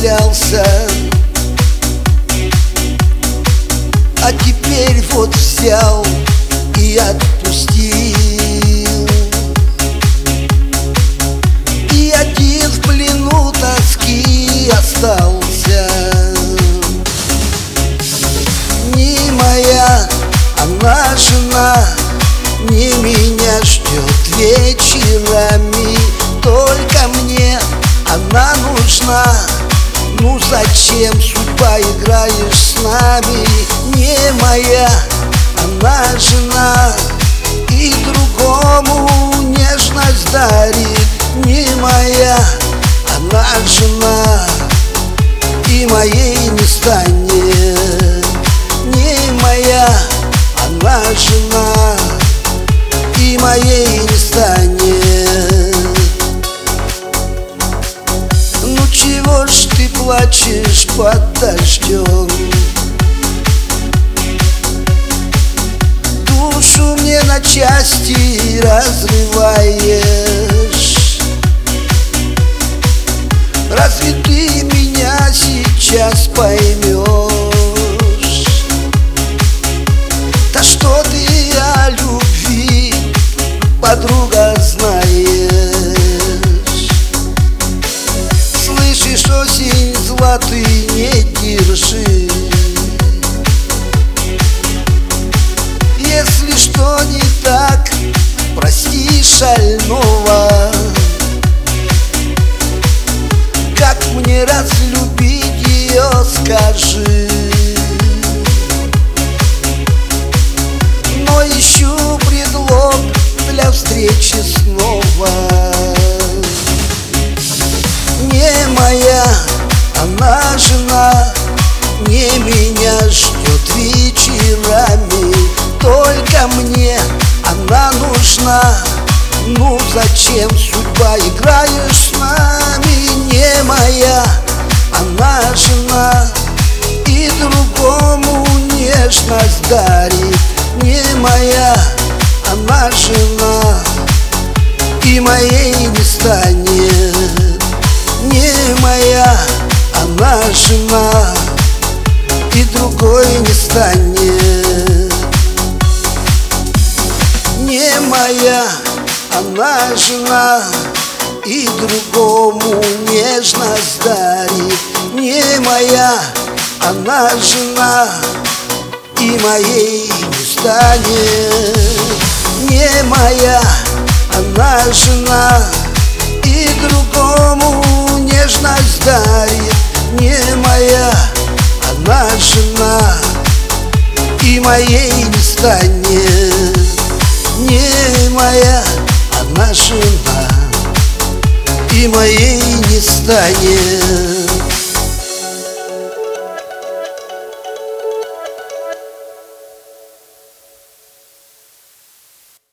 клялся, а теперь вот взял и отпустил. И один в плену тоски остался. Не моя она жена, не меня ждет вечерами. Только мне она нужна. Ну зачем, судьба, играешь с нами? Не моя она жена, и другому нежность дарит. Не моя она жена, и моей не станет. Не моя она жена, и моей не станет. Ну чего ж ты плачешь под дождем? Душу мне на части разрываешь. Разве ты меня сейчас поймешь? Да что ты о любви, подруга, знаешь? Слышишь, осень, зла ты не держи. Если что не так, прости шального. Как мне разлюбить ее, скажи? Но ищу предлог для встречи снова. Не моя она жена, не меня ждет вечерами. Только мне она нужна. Ну зачем, судьба, играешь с нами? Не моя она жена, и другому нежность дарит. Не моя она жена, и моей не станет. Не моя она жена, и другой не станет. Не моя она жена, и другому нежность дарит. Не моя она жена, и моей не станет. Не моя она жена, и другому нежность дарит. Не моя она жена, и моей не станет. Не моя она жена, и моей не станет.